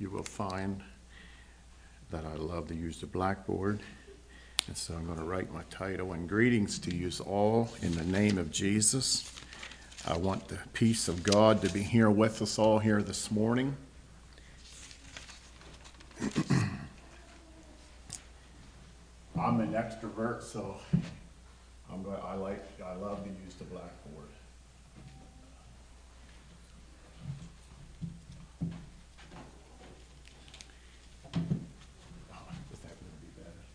you will find that I love to use the blackboard. And so I'm going to write my title, and greetings to you all in the name of Jesus. I want the peace of God to be here with us all here this morning. I'm an extrovert, so I love to use the blackboard. Is that going to be better?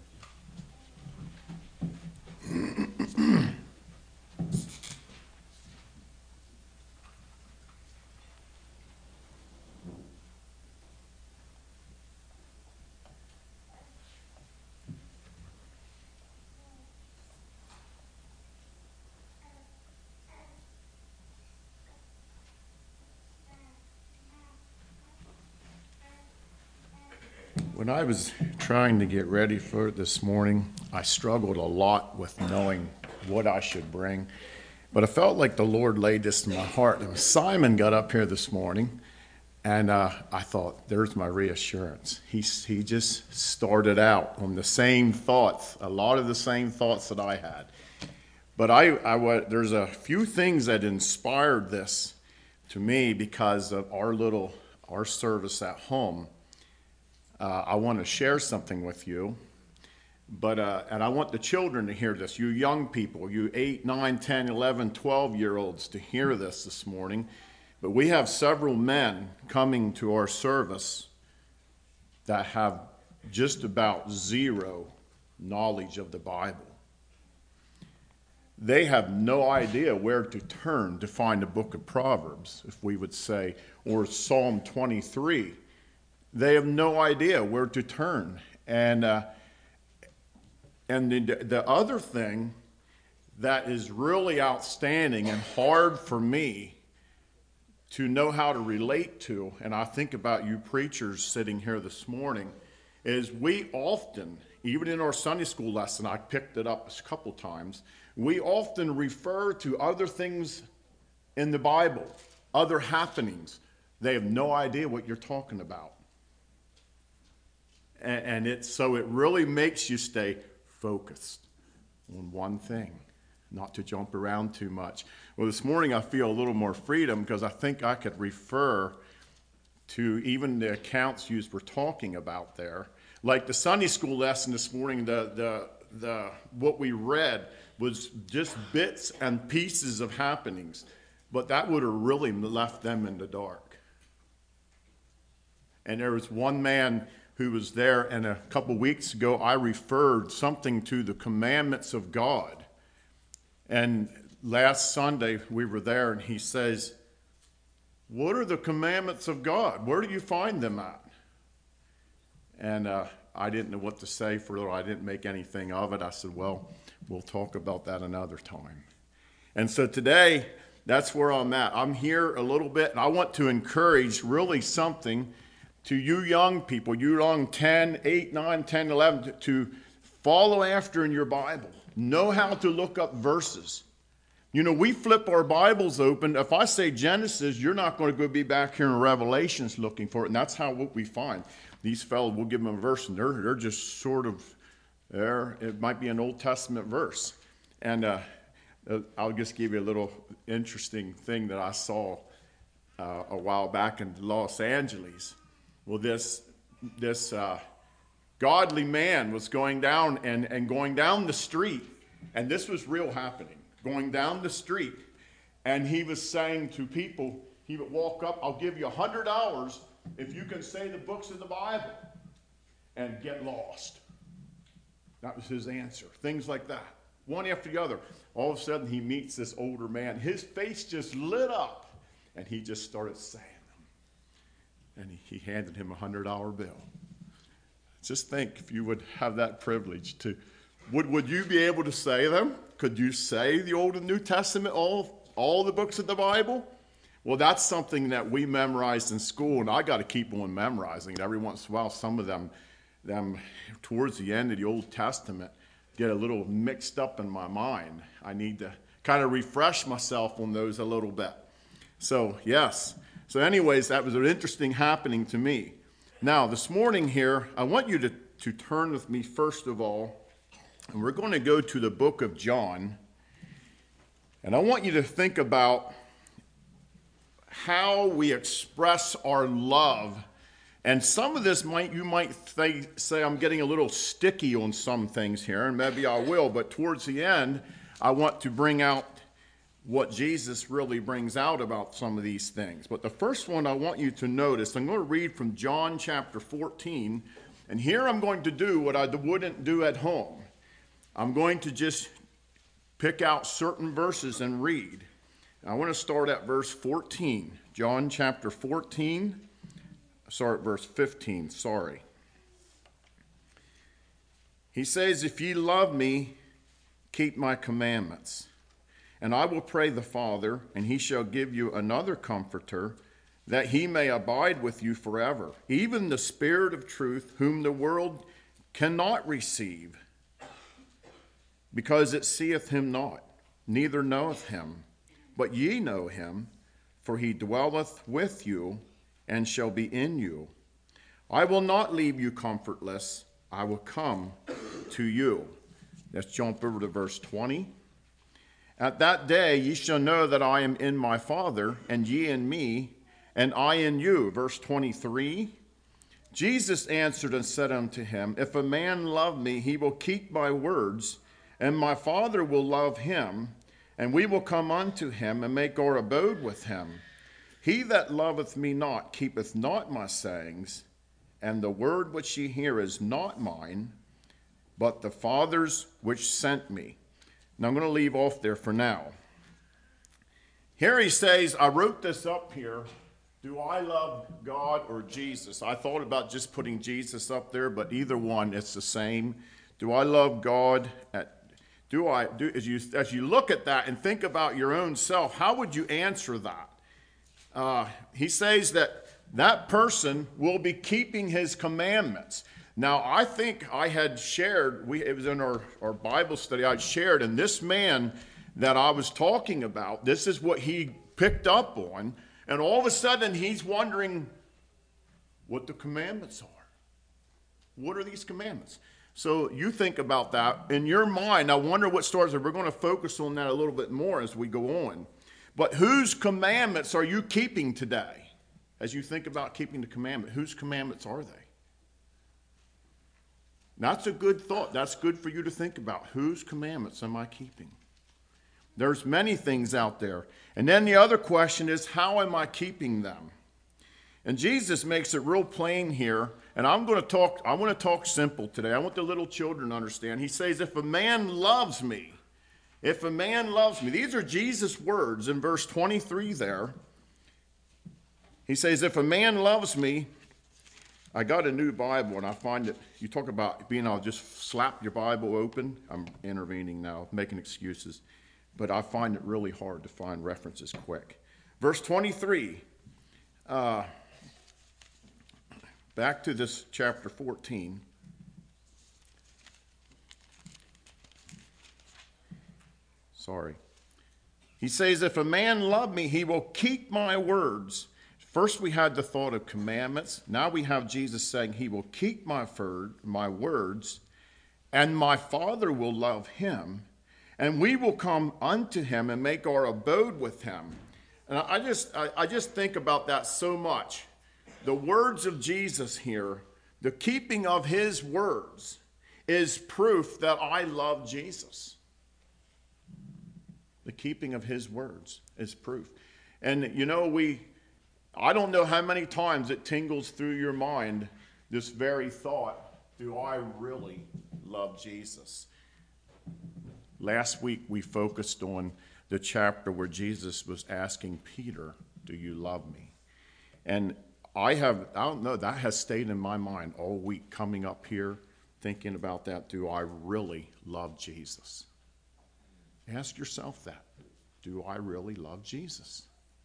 When I was trying to get ready for this morning, I struggled a lot with knowing what I should bring. But I felt like the Lord laid this in my heart. And Simon got up here this morning, and I thought, there's my reassurance. He just started out on the same thoughts, a lot of the same thoughts that I had. But there's a few things that inspired this to me because of our service at home. I want to share something with you, and I want the children to hear this, you young people, you 8, 9, 10, 11, 12-year-olds to hear this morning. But we have several men coming to our service that have just about zero knowledge of the Bible. They have no idea where to turn to find the book of Proverbs, if we would say, or Psalm 23. They have no idea where to turn. And the other thing that is really outstanding and hard for me to know how to relate to, and I think about you preachers sitting here this morning, is we often, even in our Sunday school lesson, I picked it up a couple times, we often refer to other things in the Bible, other happenings. They have no idea what you're talking about. And so it really makes you stay focused on one thing, not to jump around too much. Well, this morning I feel a little more freedom because I think I could refer to even the accounts you were talking about there. Like the Sunday school lesson this morning, what we read was just bits and pieces of happenings, but that would have really left them in the dark. And there was one man who was there, and a couple weeks ago I referred something to the commandments of God. And last Sunday we were there, and he says, what are the commandments of God? Where do you find them at? And I didn't know what to say for a little. I didn't make anything of it. I said, well, we'll talk about that another time. And so today, that's where I'm at. I'm here a little bit, and I want to encourage really something to you young people, you young 10, 8, 9, 10, 11, to follow after in your Bible. Know how to look up verses. You know, we flip our Bibles open. If I say Genesis, you're not going to go be back here in Revelations looking for it. And that's what we find. These fellows, we'll give them a verse, and they're just sort of there. It might be an Old Testament verse. And I'll just give you a little interesting thing that I saw a while back in Los Angeles. Well, this godly man was going down and going down the street, and this was real happening, going down the street, and he was saying to people, he would walk up, I'll give you $100 if you can say the books of the Bible and get lost. That was his answer. Things like that, one after the other. All of a sudden, he meets this older man. His face just lit up, and he just started saying, and he handed him a $100 bill. Just think if you would have that privilege to, would you be able to say them? Could you say the Old and New Testament, all the books of the Bible? Well, that's something that we memorized in school, and I got to keep on memorizing it. Every once in a while, some of them towards the end of the Old Testament get a little mixed up in my mind. I need to kind of refresh myself on those a little bit. So, yes. So anyways, that was an interesting happening to me. Now, this morning here, I want you to turn with me first of all, and we're going to go to the book of John. And I want you to think about how we express our love. And some of this you might say I'm getting a little sticky on some things here, and maybe I will, but towards the end, I want to bring out what Jesus really brings out about some of these things. But the first one I want you to notice, I'm going to read from John chapter 14, and here I'm going to do what I wouldn't do at home. I'm going to just pick out certain verses and read. I want to start at verse 14. John chapter 14. Verse 15. He says, "If ye love me, keep my commandments. And I will pray the Father, and he shall give you another comforter, that he may abide with you forever, even the Spirit of truth, whom the world cannot receive, because it seeth him not, neither knoweth him. But ye know him, for he dwelleth with you, and shall be in you. I will not leave you comfortless, I will come to you." Let's jump over to verse 20. "At that day ye shall know that I am in my Father, and ye in me, and I in you." Verse 23. "Jesus answered and said unto him, If a man love me, he will keep my words, and my Father will love him, and we will come unto him and make our abode with him. He that loveth me not keepeth not my sayings, and the word which ye hear is not mine, but the Father's which sent me." Now I'm going to leave off there for now. Here he says, I wrote this up here, do I love God or Jesus? I thought about just putting Jesus up there, but either one, it's the same. Do I love God? As you look at that and think about your own self, how would you answer that? He says that person will be keeping his commandments. Now, I think I had shared, it was in our Bible study, I'd shared, and this man that I was talking about, this is what he picked up on, and all of a sudden he's wondering what the commandments are. What are these commandments? So you think about that in your mind. I wonder what starts, and we're going to focus on that a little bit more as we go on. But whose commandments are you keeping today? As you think about keeping the commandment, whose commandments are they? That's a good thought. That's good for you to think about. Whose commandments am I keeping? There's many things out there. And then the other question is, how am I keeping them? And Jesus makes it real plain here. And I want to talk simple today. I want the little children to understand. He says, if a man loves me, these are Jesus' words in verse 23 there. He says, if a man loves me, I got a new Bible, and I find that you talk about being able to just slap your Bible open. I'm intervening now, making excuses. But I find it really hard to find references quick. Verse 23, back to this chapter 14. He says, if a man love me, he will keep my words. First we had the thought of commandments. Now we have Jesus saying he will keep my words, and my Father will love him, and we will come unto him and make our abode with him. And I just think about that so much. The words of Jesus here, the keeping of his words, is proof that I love Jesus. The keeping of his words is proof. And you know, I don't know how many times it tingles through your mind, this very thought, do I really love Jesus? Last week we focused on the chapter where Jesus was asking Peter, do you love me? And I don't know, that has stayed in my mind all week, coming up here, thinking about that. Do I really love Jesus? Ask yourself that. Do I really love Jesus?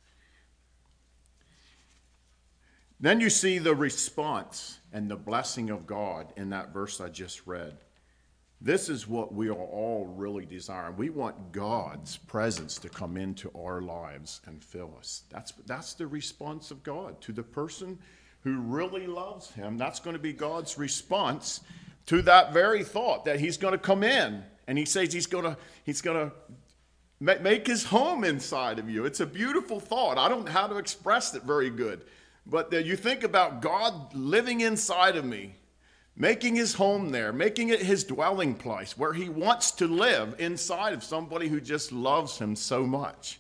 Then you see the response and the blessing of God in that verse I just read. This is what we are all really desiring. We want God's presence to come into our lives and fill us. That's the response of God to the person who really loves him, that's going to be God's response to that very thought, that he's going to come in. And he says he's going to make his home inside of you. It's a beautiful thought. I don't know how to express it very good. But you think about God living inside of me, making his home there, making it his dwelling place, where he wants to live inside of somebody who just loves him so much.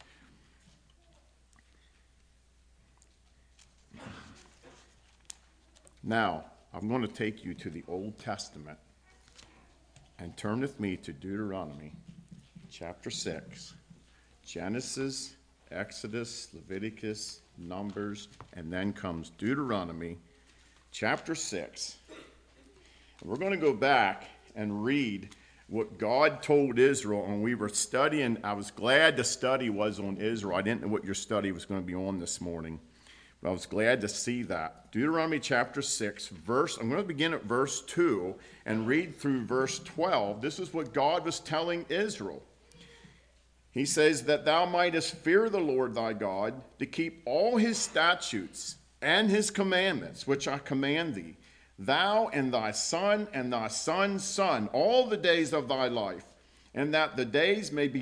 Now, I'm going to take you to the Old Testament and turn with me to Deuteronomy chapter 6. Genesis, Exodus, Leviticus, Numbers, and then comes Deuteronomy chapter 6. And we're going to go back and read what God told Israel when we were studying. I was glad the study was on Israel. I didn't know what your study was going to be on this morning. I was glad to see that. Deuteronomy chapter 6, I'm going to begin at verse 2 and read through verse 12. This is what God was telling Israel. He says, that thou mightest fear the Lord thy God, to keep all his statutes and his commandments, which I command thee, thou and thy son and thy son's son, all the days of thy life, and that thy days may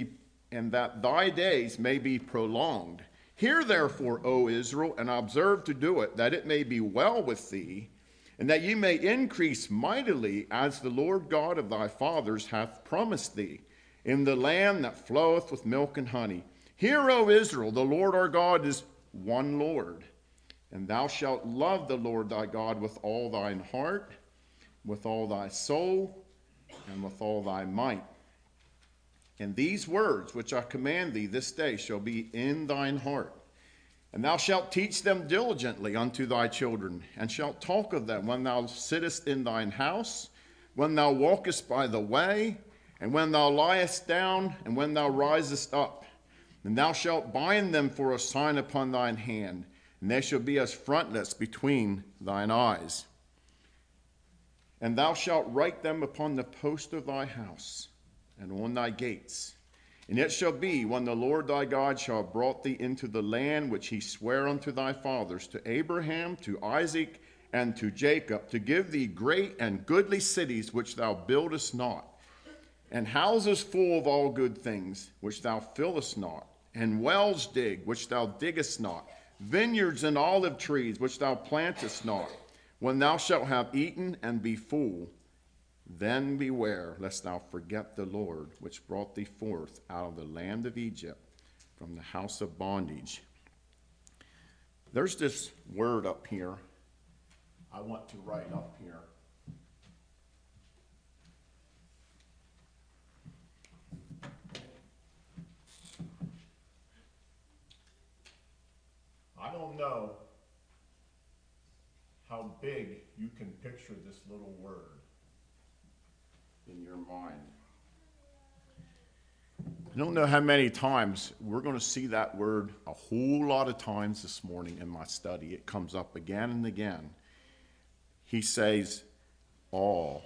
be prolonged. Hear therefore, O Israel, and observe to do it, that it may be well with thee, and that ye may increase mightily, as the Lord God of thy fathers hath promised thee, in the land that floweth with milk and honey. Hear, O Israel, the Lord our God is one Lord, and thou shalt love the Lord thy God with all thine heart, with all thy soul, and with all thy might. And these words which I command thee this day shall be in thine heart. And thou shalt teach them diligently unto thy children, and shalt talk of them when thou sittest in thine house, when thou walkest by the way, and when thou liest down, and when thou risest up. And thou shalt bind them for a sign upon thine hand, and they shall be as frontlets between thine eyes. And thou shalt write them upon the post of thy house, and on thy gates. And it shall be, when the Lord thy God shall have brought thee into the land which he sware unto thy fathers, to Abraham, to Isaac, and to Jacob, to give thee great and goodly cities which thou buildest not, and houses full of all good things which thou fillest not, and wells dig which thou diggest not, vineyards and olive trees which thou plantest not. When thou shalt have eaten and be full, then beware lest thou forget the Lord, which brought thee forth out of the land of Egypt, from the house of bondage. There's this word up here I want to write up here. I don't know how big you can picture this little word in your mind. I don't know how many times we're going to see that word a whole lot of times this morning in my study. It comes up again and again. He says, all.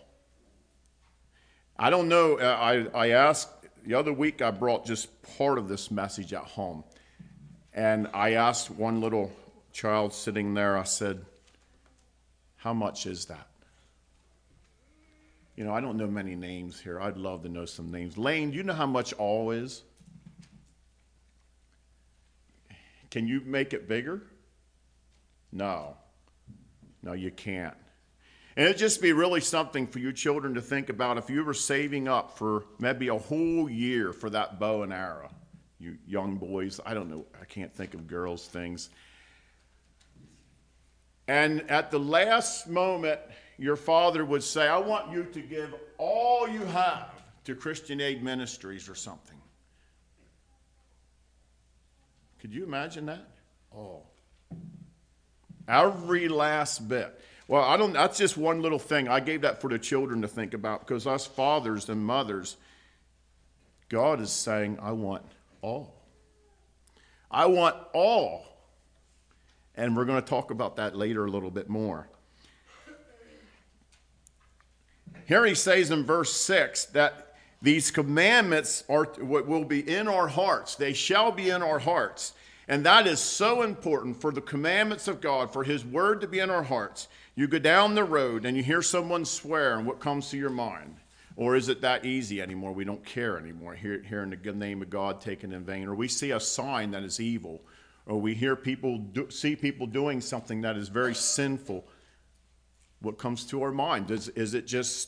I don't know. I asked, the other week I brought just part of this message at home. And I asked one little child sitting there, I said, how much is that? You know, I don't know many names here. I'd love to know some names. Lane, do you know how much all is? Can you make it bigger? No. No, you can't. And it'd just be really something for you children to think about if you were saving up for maybe a whole year for that bow and arrow. You young boys, I don't know, I can't think of girls' things. And at the last moment, your father would say, I want you to give all you have to Christian Aid Ministries or something. Could you imagine that? All. Every last bit. Well, that's just one little thing. I gave that for the children to think about, because us fathers and mothers, God is saying, I want all. I want all. And we're going to talk about that later a little bit more. Here he says in verse 6 that these commandments will be in our hearts. They shall be in our hearts. And that is so important for the commandments of God, for his word to be in our hearts. You go down the road and you hear someone swear, and what comes to your mind? Or is it that easy anymore? We don't care anymore, hearing the good name of God taken in vain. Or we see a sign that is evil. Or we hear see people doing something that is very sinful. What comes to our mind? Is it just,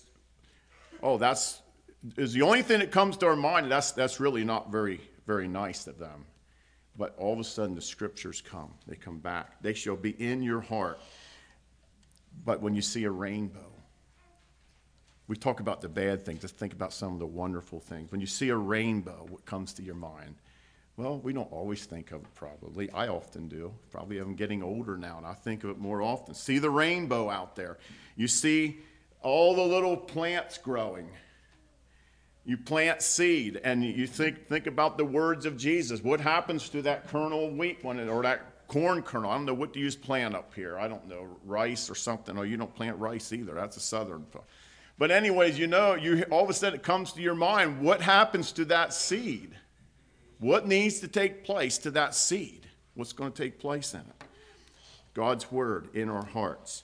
is the only thing that comes to our mind, and that's really not very, very nice of them. But all of a sudden the scriptures come. They come back. They shall be in your heart. But when you see a rainbow, we talk about the bad things. Let's think about some of the wonderful things. When you see a rainbow, what comes to your mind? Well, we don't always think of it probably. I often do. Probably I'm getting older now, and I think of it more often. See the rainbow out there. You see all the little plants growing. You plant seed, and you think about the words of Jesus. What happens to that kernel of wheat or that corn kernel? I don't know, what do you plant up here? I don't know, rice or something. Oh, you don't plant rice either. That's a southern. But anyways, all of a sudden it comes to your mind, what happens to that seed? What needs to take place to that seed? What's going to take place in it? God's word in our hearts.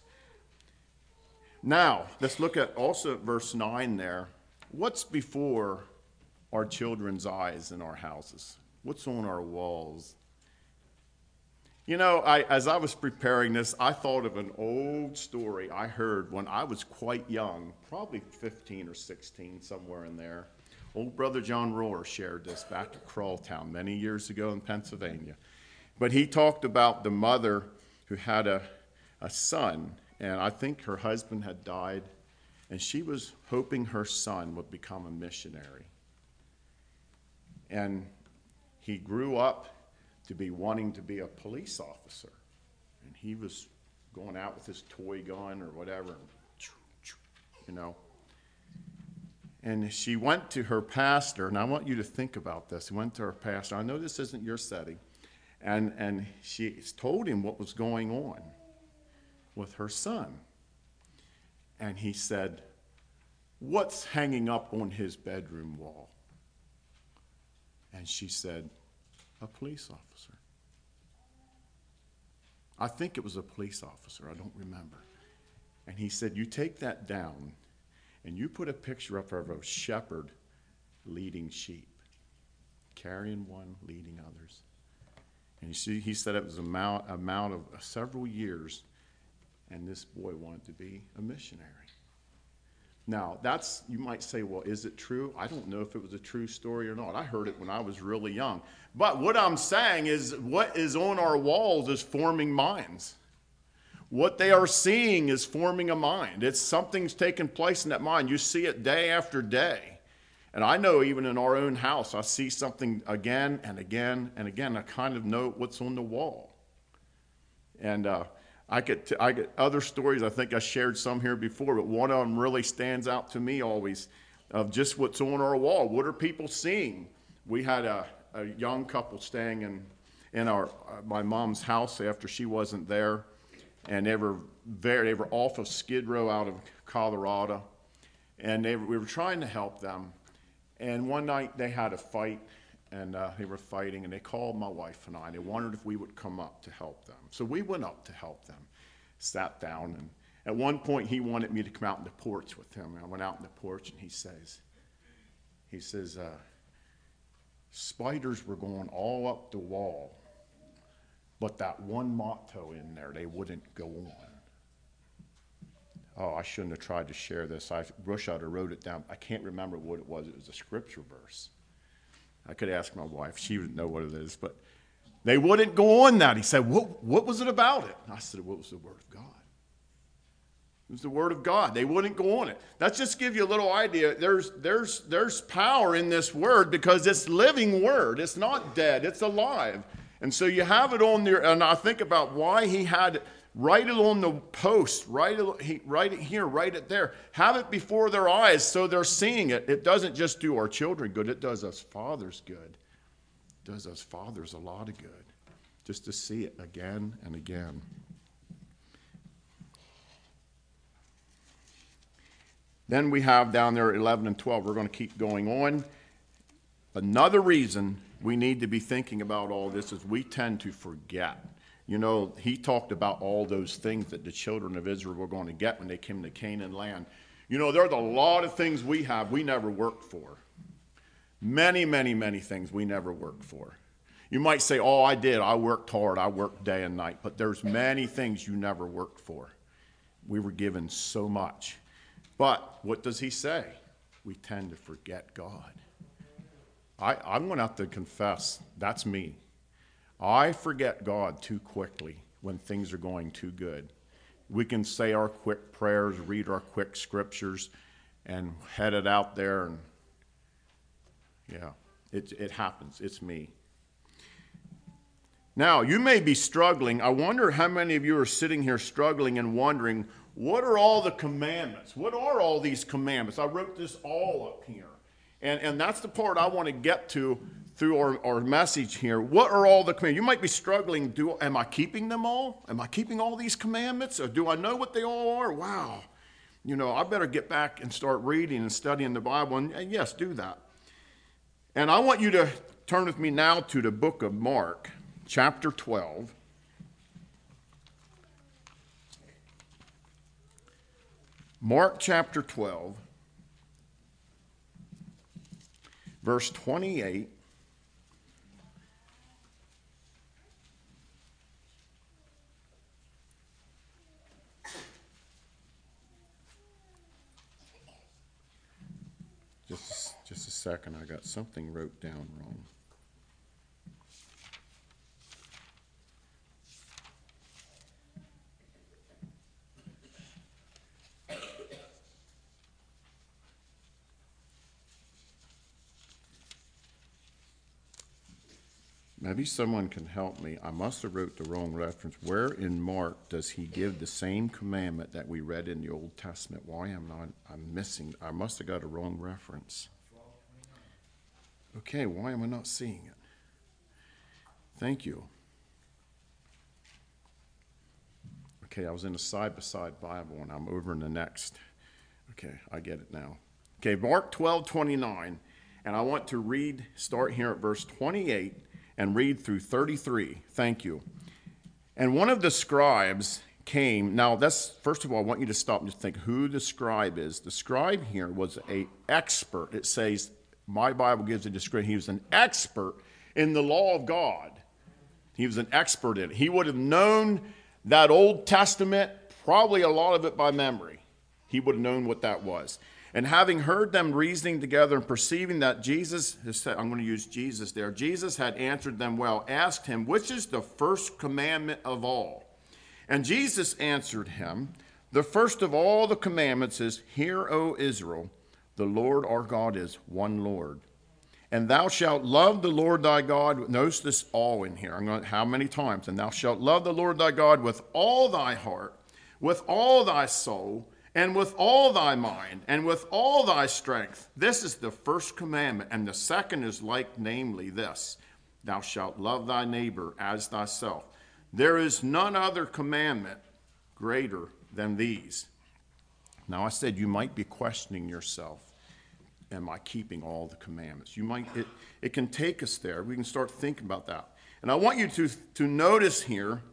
Now, let's look at also verse 9 there. What's before our children's eyes in our houses? What's on our walls? As I was preparing this, I thought of an old story I heard when I was quite young, probably 15 or 16, somewhere in there. Old Brother John Rohr shared this back at Crawltown many years ago in Pennsylvania. But he talked about the mother who had a son, and I think her husband had died, and she was hoping her son would become a missionary. And he grew up to be wanting to be a police officer. And he was going out with his toy gun or whatever, And she went to her pastor, and I want you to think about this. She went to her pastor. I know this isn't your setting. And she told him what was going on with her son. And he said, "What's hanging up on his bedroom wall?" And she said, "A police officer." I think it was a police officer. I don't remember. And he said, "You take that down, and you put a picture up of a shepherd leading sheep, carrying one, leading others." And he said it was amount of several years, and this boy wanted to be a missionary. Now, you might say, well, is it true? I don't know if it was a true story or not. I heard it when I was really young. But what I'm saying is what is on our walls is forming minds. What they are seeing is forming a mind. Something's taking place in that mind. You see it day after day. And I know even in our own house, I see something again and again and again. I kind of know what's on the wall. And I get other stories. I think I shared some here before, but one of them really stands out to me always of just what's on our wall. What are people seeing? We had a young couple staying in my mom's house after she wasn't there. And they were off of Skid Row out of Colorado, and we were trying to help them. And one night they had a fight, and they were fighting, and they called my wife and I. They wondered if we would come up to help them. So we went up to help them, sat down, and at one point he wanted me to come out in the porch with him. And I went out in the porch, and he says, spiders were going all up the wall. But that one motto in there, they wouldn't go on. Oh, I shouldn't have tried to share this. I wish I'd have wrote it down. I can't remember what it was. It was a scripture verse. I could ask my wife. She would know what it is. But they wouldn't go on that. He said, what was it about it? I said, what was the Word of God? It was the Word of God. They wouldn't go on it. That's just to give you a little idea. There's power in this Word because it's living Word. It's not dead. It's alive. And so you have it on there, and I think about why he had it, write it on the post, write it here, write it there. Have it before their eyes so they're seeing it. It doesn't just do our children good, it does us fathers good. It does us fathers a lot of good, just to see it again and again. Then we have down there 11 and 12. We're going to keep going on. Another reason we need to be thinking about all this is we tend to forget. You know, he talked about all those things that the children of Israel were going to get when they came to Canaan land. You know, there's a lot of things we have we never worked for. Many, many, many things we never worked for. You might say, oh, I did. I worked hard. I worked day and night. But there's many things you never worked for. We were given so much. But what does he say? We tend to forget God. I'm going to have to confess, that's me. I forget God too quickly when things are going too good. We can say our quick prayers, read our quick scriptures, and head it out there. And yeah, it happens. It's me. Now, you may be struggling. I wonder how many of you are sitting here struggling and wondering, what are all the commandments? What are all these commandments? I wrote this all up here. And that's the part I want to get to through our message here. What are all the commandments? You might be struggling. Am I keeping them all? Am I keeping all these commandments? Or do I know what they all are? Wow. You know, I better get back and start reading and studying the Bible. And yes, do that. And I want you to turn with me now to the book of Mark, chapter 12. Mark chapter 12, verse 28. Just a second, I got something wrote down wrong. Maybe someone can help me. I must have wrote the wrong reference. Where in Mark does he give the same commandment that we read in the Old Testament? Why I'm missing? I must have got a wrong reference. Okay, why am I not seeing it? Thank you. Okay, I was in a side-by-side Bible, and I'm over in the next. Okay, I get it now. Okay, Mark 12:29, and I want to start here at verse 28 and read through 33. Thank you. And one of the scribes came. Now, first of all, I want you to stop and just think who the scribe is. The scribe here was an expert. It says, my Bible gives a description. He was an expert in the law of God. He was an expert in it. He would have known that Old Testament, probably a lot of it by memory. He would have known what that was. And having heard them reasoning together and perceiving that Jesus, I'm going to use Jesus there, Jesus had answered them well, asked him, which is the first commandment of all? And Jesus answered him, the first of all the commandments is, hear, O Israel, the Lord our God is one Lord. And thou shalt love the Lord thy God. Notice this all in here. How many times? And thou shalt love the Lord thy God with all thy heart, with all thy soul, and with all thy mind, and with all thy strength. This is the first commandment. And the second is like, namely this, thou shalt love thy neighbor as thyself. There is none other commandment greater than these. Now I said you might be questioning yourself. Am I keeping all the commandments? It can take us there. We can start thinking about that. And I want you to notice here,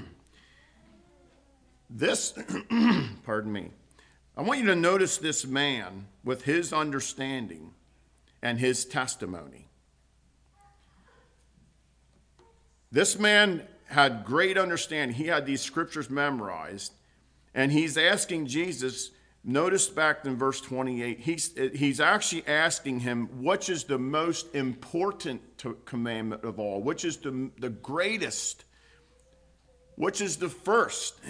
this, pardon me. I want you to notice this man with his understanding and his testimony. This man had great understanding. He had these scriptures memorized, and he's asking Jesus. Notice back in verse 28, he's actually asking him, which is the most important commandment of all? Which is the greatest? Which is the first?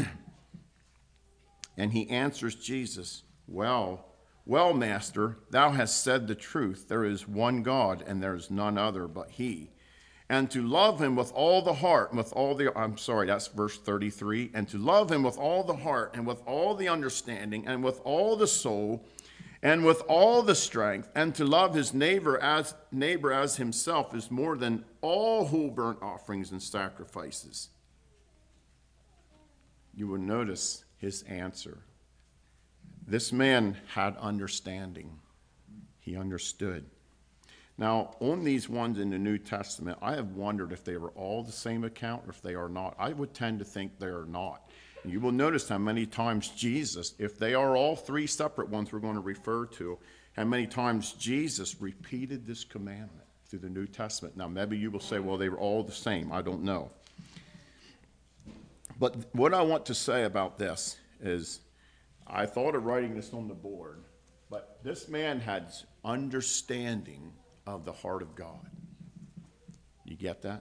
And he answers Jesus, well, Master, thou hast said the truth. There is one God, and there is none other but he. And to love him with all the heart, that's verse 33. And to love him with all the heart, and with all the understanding, and with all the soul, and with all the strength, and to love his neighbor as himself is more than all whole burnt offerings and sacrifices. You will notice his answer. This man had understanding. He understood. Now, on these ones in the New Testament, I have wondered if they were all the same account or if they are not. I would tend to think they are not. And you will notice how many times Jesus, if they are all three separate ones we're going to refer to, how many times Jesus repeated this commandment through the New Testament. Now, maybe you will say, well, they were all the same. I don't know. But what I want to say about this is, I thought of writing this on the board, but this man had understanding of the heart of God. You get that?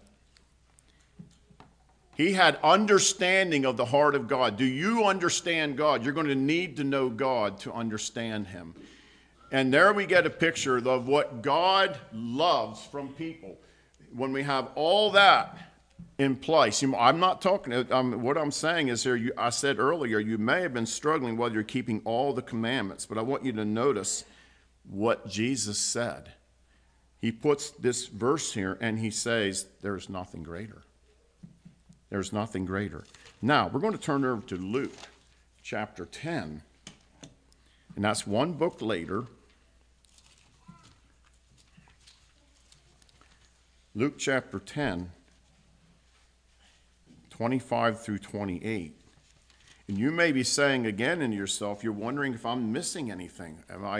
He had understanding of the heart of God. Do you understand God? You're going to need to know God to understand him. And there we get a picture of what God loves from people. When we have all that in place, I'm not talking, what I'm saying is here, I said earlier, you may have been struggling while you're keeping all the commandments, but I want you to notice what Jesus said. He puts this verse here and he says, there's nothing greater. There's nothing greater. Now, we're going to turn over to Luke chapter 10. And that's one book later. Luke chapter 10, 25 through 28. And you may be saying again in yourself, you're wondering if I'm missing anything.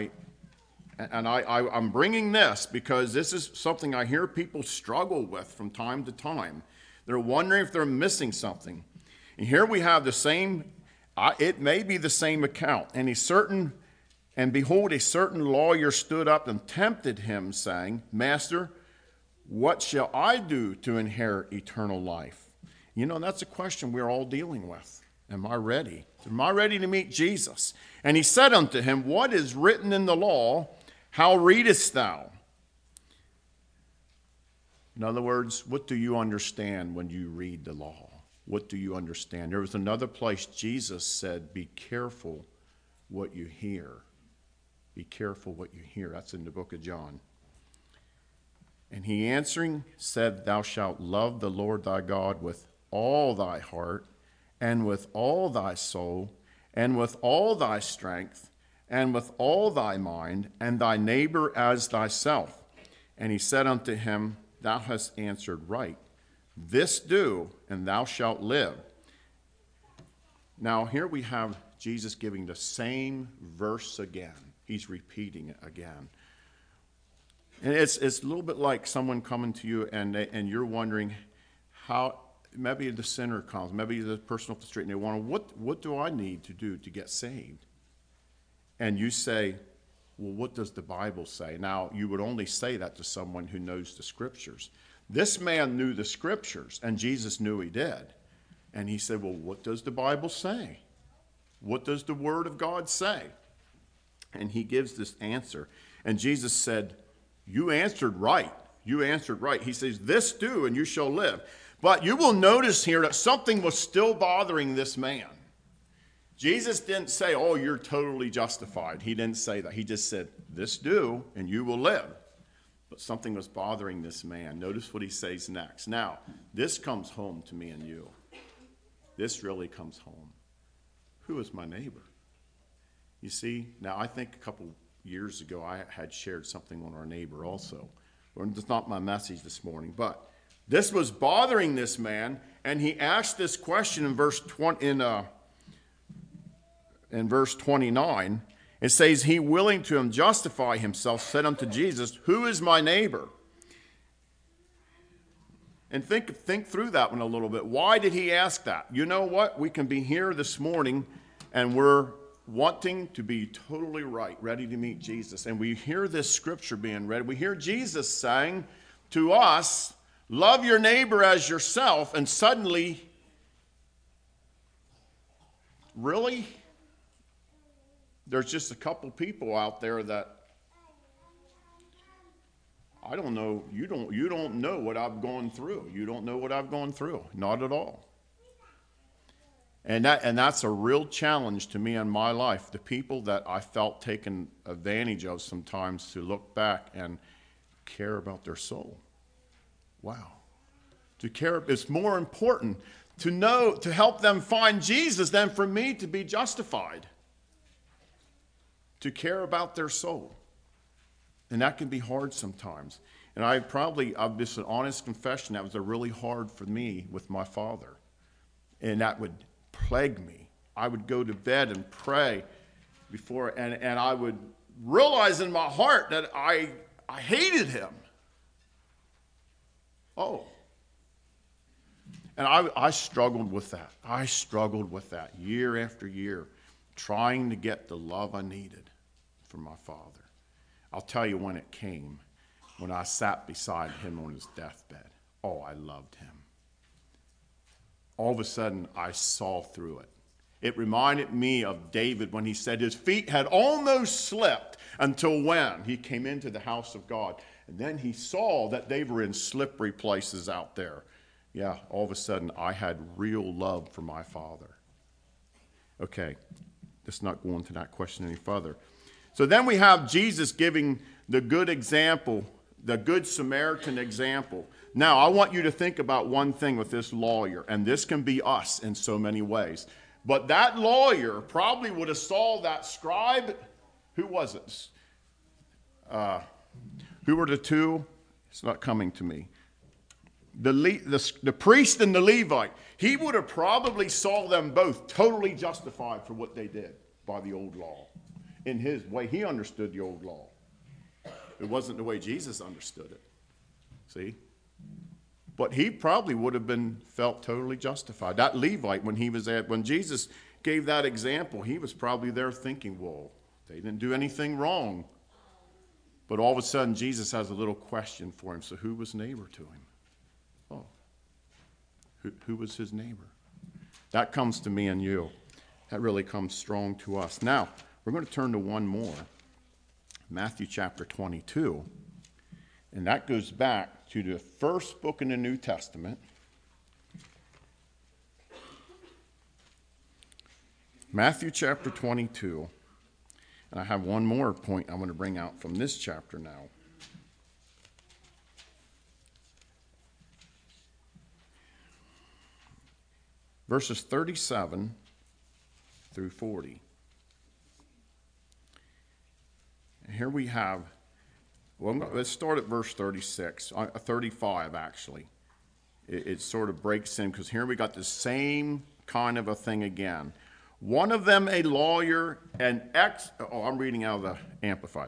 I'm bringing this because this is something I hear people struggle with from time to time. They're wondering if they're missing something. And here we have the same, it may be the same account. And behold, a certain lawyer stood up and tempted him, saying, Master, what shall I do to inherit eternal life? You know, that's a question we're all dealing with. Am I ready? Am I ready to meet Jesus? And he said unto him, What is written in the law? How readest thou? In other words, what do you understand when you read the law? What do you understand? There was another place Jesus said, be careful what you hear. Be careful what you hear. That's in the book of John. And he answering said, Thou shalt love the Lord thy God with all thy heart, and with all thy soul, and with all thy strength, and with all thy mind, and thy neighbor as thyself. And he said unto him, Thou hast answered right. This do, and thou shalt live. Now here we have Jesus giving the same verse again. He's repeating it again. And it's a little bit like someone coming to you and you're wondering how, maybe the sinner comes, maybe the person off the street, and they wonder, what do I need to do to get saved? And you say, well, what does the Bible say? Now, you would only say that to someone who knows the Scriptures. This man knew the Scriptures, and Jesus knew he did. And he said, well, what does the Bible say? What does the Word of God say? And he gives this answer. And Jesus said, you answered right. You answered right. He says, this do, and you shall live. But you will notice here that something was still bothering this man. Jesus didn't say, oh, you're totally justified. He didn't say that. He just said, this do, and you will live. But something was bothering this man. Notice what he says next. Now, this comes home to me and you. This really comes home. Who is my neighbor? You see, now I think a couple years ago I had shared something on our neighbor also. It's not my message this morning, but this was bothering this man, and he asked this question in verse 29. It says, he willing to him justify himself said unto Jesus, who is my neighbor? And think through that one a little bit. Why did he ask that? You know what? We can be here this morning and we're wanting to be totally right, ready to meet Jesus. And we hear this scripture being read. We hear Jesus saying to us, love your neighbor as yourself. And suddenly, really? There's just a couple people out there that I don't know. You don't know what I've gone through. You don't know what I've gone through. Not at all. And that's a real challenge to me in my life. The people that I felt taken advantage of sometimes, to look back and care about their soul. Wow. To care, it's more important to know, to help them find Jesus than for me to be justified. To care about their soul. And that can be hard sometimes. And I've just an honest confession, that was a really hard for me with my father. And that would plague me. I would go to bed and pray before, and I would realize in my heart that I hated him. Oh. And I struggled with that. I struggled with that year after year, trying to get the love I needed from my father. I'll tell you when it came, when I sat beside him on his deathbed. Oh, I loved him. All of a sudden, I saw through it. It reminded me of David when he said his feet had almost slipped until when he came into the house of God. And then he saw that they were in slippery places out there. Yeah, all of a sudden, I had real love for my father. Okay, let's not go into that question any further. So then we have Jesus giving the good example, the Good Samaritan example. Now, I want you to think about one thing with this lawyer, and this can be us in so many ways. But that lawyer probably would have saw that scribe. Who was it? Who were the two? It's not coming to me. The priest and the Levite. He would have probably saw them both totally justified for what they did by the old law. In his way, he understood the old law. It wasn't the way Jesus understood it. See? But he probably would have felt totally justified. That Levite, when Jesus gave that example, he was probably there thinking, well, they didn't do anything wrong. But all of a sudden, Jesus has a little question for him. So who was neighbor to him? Oh, who was his neighbor? That comes to me and you. That really comes strong to us. Now, we're going to turn to one more. Matthew chapter 22. And that goes back to the first book in the New Testament. Matthew chapter 22. And I have one more point I want to bring out from this chapter now. Verses 37 through 40. And here we have, well, let's start at verse 35 actually. It sort of breaks in because here we got the same kind of a thing again. One of them a lawyer, I'm reading out of the Amplified.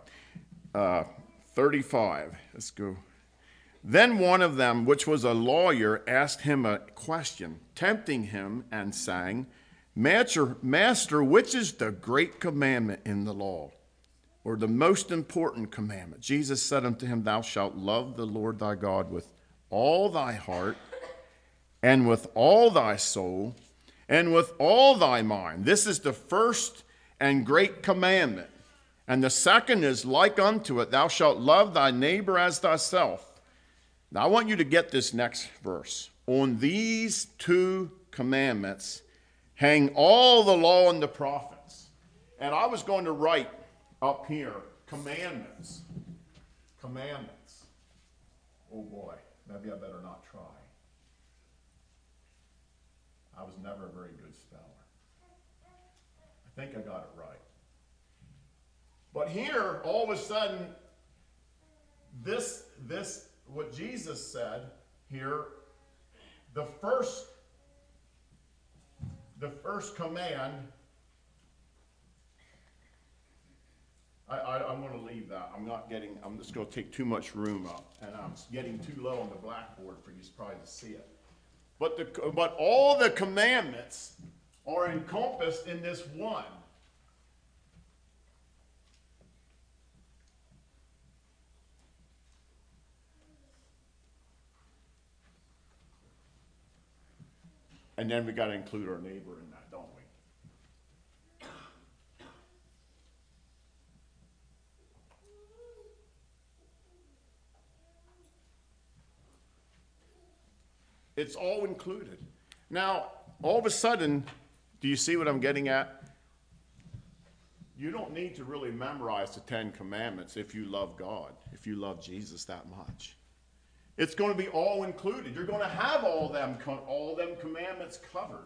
35, let's go. Then one of them, which was a lawyer, asked him a question, tempting him and saying, Master, which is the great commandment in the law, or the most important commandment? Jesus said unto him, Thou shalt love the Lord thy God with all thy heart, and with all thy soul, and with all thy mind. This is the first and great commandment. And the second is like unto it, Thou shalt love thy neighbor as thyself. Now I want you to get this next verse. On these two commandments hang all the law and the prophets. And I was going to write up here, commandments. Commandments. Oh boy, maybe I better not try. I was never a very good speller. I think I got it right. But here, all of a sudden, this what Jesus said here, the first command, I'm going to leave that. I'm just going to take too much room up, and I'm getting too low on the blackboard for you probably to see it. But all the commandments are encompassed in this one. And then we got to include our neighbor in that, don't we? It's all included. Now, all of a sudden, do you see what I'm getting at? You don't need to really memorize the 10 Commandments if you love God, if you love Jesus that much. It's going to be all included. You're going to have all them commandments covered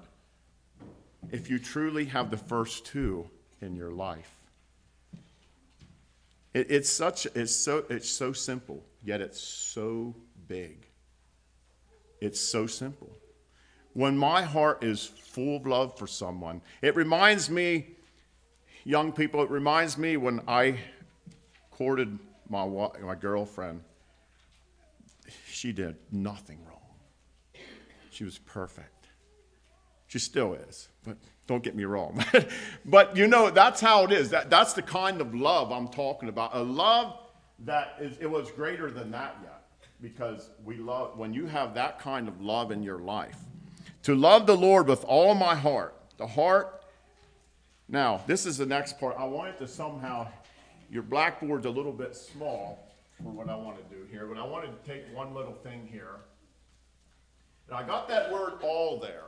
if you truly have the first two in your life. It's so simple, yet it's so big. It's so simple. When my heart is full of love for someone, it reminds me, young people, it reminds me when I courted my girlfriend. She did nothing wrong. She was perfect. She still is, but don't get me wrong. But that's how it is. That's the kind of love I'm talking about. A love it was greater than that yet. Because when you have that kind of love in your life, to love the Lord with all my heart, the heart. Now, this is the next part. I wanted to somehow, your blackboard's a little bit small for what I want to do here, but I wanted to take one little thing here. And I got that word all there.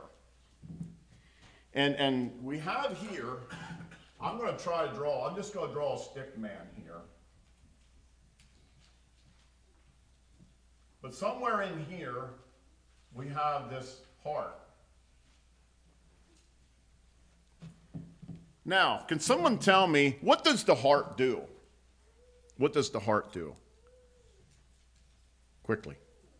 And we have here, I'm going to try to draw, I'm just going to draw a stick man here. But somewhere in here, we have this heart. Now, can someone tell me, what does the heart do? What does the heart do? Quickly.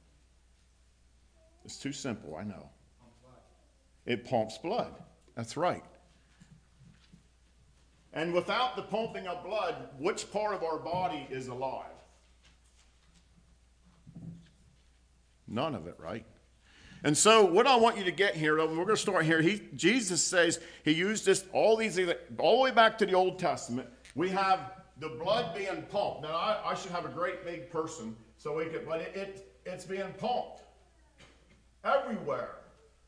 It's too simple, I know. It pumps blood. That's right. And without the pumping of blood, which part of our body is alive? None of it, right? And so what I want you to get here, we're going to start here. Jesus says he used this, all the way back to the Old Testament. We have the blood being pumped. Now, I should have a great big person, so we could, but it's being pumped everywhere.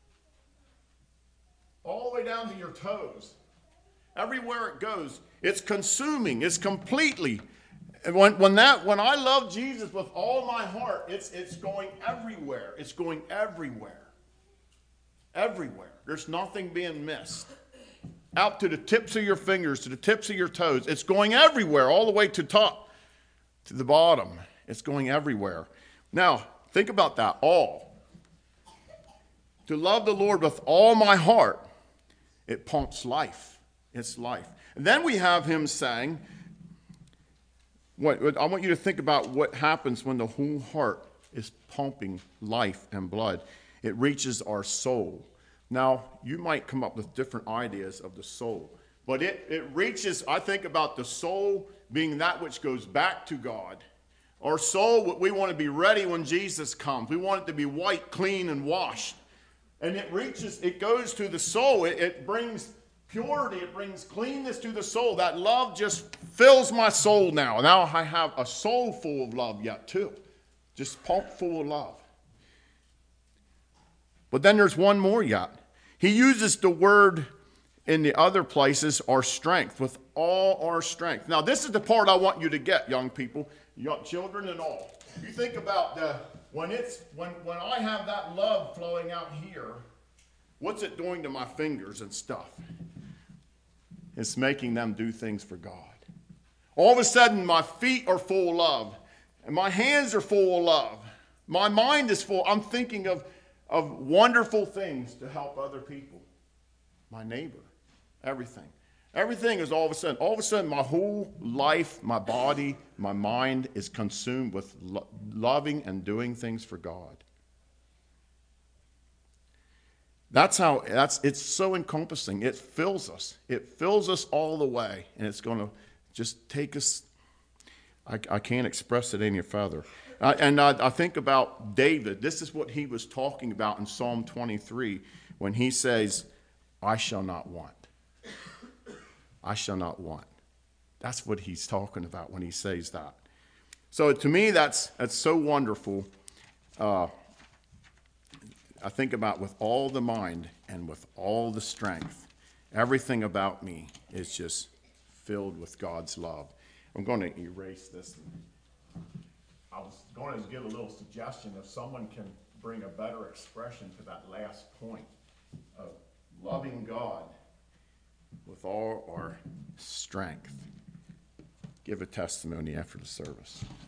All the way down to your toes. Everywhere it goes, it's consuming, it's completely. And when I love Jesus with all my heart, it's going everywhere. It's going everywhere. Everywhere. There's nothing being missed. Out to the tips of your fingers, to the tips of your toes. It's going everywhere, all the way to top, to the bottom. It's going everywhere. Now, think about that, all. To love the Lord with all my heart, it pumps life. It's life. And then we have him saying, I want you to think about what happens when the whole heart is pumping life and blood. It reaches our soul. Now, you might come up with different ideas of the soul, but it reaches, I think about the soul being that which goes back to God. Our soul, we want to be ready when Jesus comes. We want it to be white, clean, and washed. And it goes to the soul. It brings purity, it brings cleanness to the soul. That love just fills my soul now. Now I have a soul full of love yet too. Just pumped full of love. But then there's one more yet. He uses the word in the other places, our strength, with all our strength. Now this is the part I want you to get, young people, young children and all. You think about when I have that love flowing out here, what's it doing to my fingers and stuff? It's making them do things for God. All of a sudden, my feet are full of love, and my hands are full of love. My mind is full. I'm thinking of wonderful things to help other people. My neighbor, everything. Everything is all of a sudden, my whole life, my body, my mind is consumed with loving and doing things for God. It's so encompassing. It fills us. It fills us all the way, and it's going to just take us. I can't express it any further. I think about David. This is what he was talking about in Psalm 23 when he says, I shall not want. I shall not want. That's what he's talking about when he says that. So to me, that's so wonderful. I think about with all the mind and with all the strength, everything about me is just filled with God's love. I'm going to erase this. I was going to give a little suggestion if someone can bring a better expression to that last point of loving God with all our strength. Give a testimony after the service.